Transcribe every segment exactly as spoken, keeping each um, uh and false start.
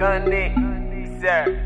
Gunny, sir.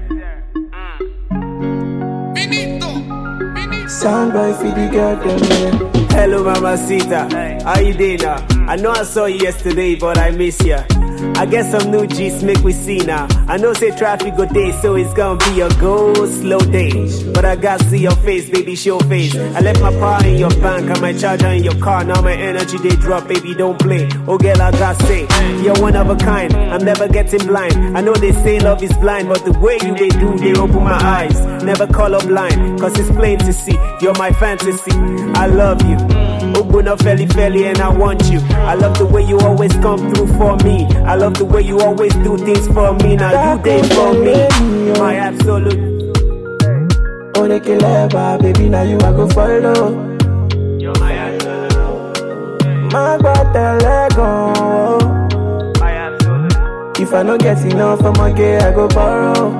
Mm. Finito, finito. Soundboy for the girl them, yeah. Hello, Mamacita. How you doing now? I know I saw you yesterday, but I miss ya. I guess some new G's make we see now. I know say traffic go day, so it's gonna be a go slow day. But I got see your face, baby, show face. I left my power in your bank and my charger in your car. Now my energy they drop, baby, don't play. Oh girl, I got say, you're one of a kind. I'm never getting blind. I know they say love is blind, but the way you they do, they open my eyes. Never color blind, cause it's plain to see. You're my fantasy. I love you. Oguna felly felly and I want you. I love the way you always come through for me. I love the way you always do things for me. Now you there for me, my absolute. Oh, they kill ever, baby, now you I go follow. You're my absolute. My brother, let go. My absolute. If I don't get enough from my girl, I go borrow.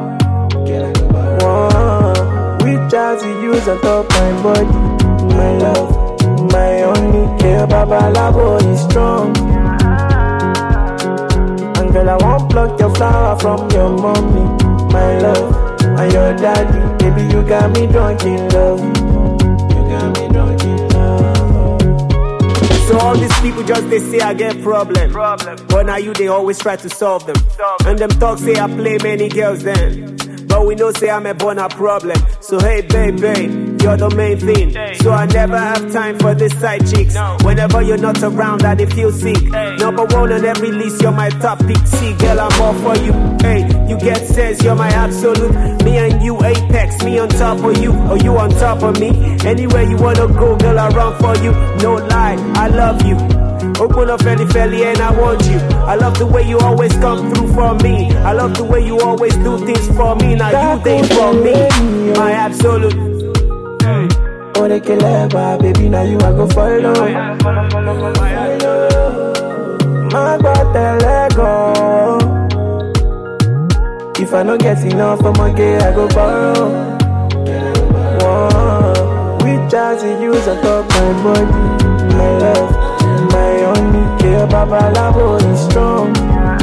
Whoa. We just use on top my body, my love. My only care, Baba Labo is strong. And girl, I won't pluck your flower from your mommy, my love. And your daddy, baby, you got me drunk in love. You got me drunk in love. So all these people just they say I get problem. problem. But now you they always try to solve them. Solve. And them talk say I play many girls then. But we know say I'm a born a problem. So hey baby, you're the main thing. So I never have time for this side chicks. Whenever you're not around, I they feel sick. Number one on every list, you're my top pick. See girl, I'm all for you. Hey, you get sense, you're my absolute. Me and you apex, me on top of you, or you on top of me. Anywhere you wanna go, girl, I run for you. No lie, I love you. Open up felly felly and I want you. I love the way you always come through for me. I love the way you always do things for me. Now you think for me, my absolute. Hey. Oh, they kill ever, baby, now you I go follow. My brother, let go. If I don't get enough from my girl, I go borrow. Whoa. We just use on top my body, my love. My only care, Baba Labo is strong.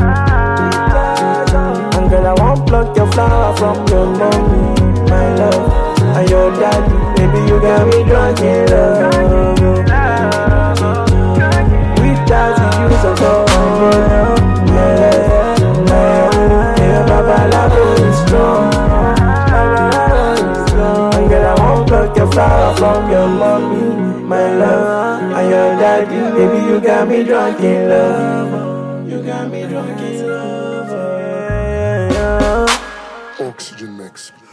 And girl, I won't pluck your flower from your mommy, my love. And your daddy, baby, you got me drunk in love. We just use a love, my love. My only care, Baba Labo is strong. And girl, I won't pluck your flower from your mommy, my love. And your daddy, baby, you got me drunk in love. You got me drunk in love. Oxygen Mix.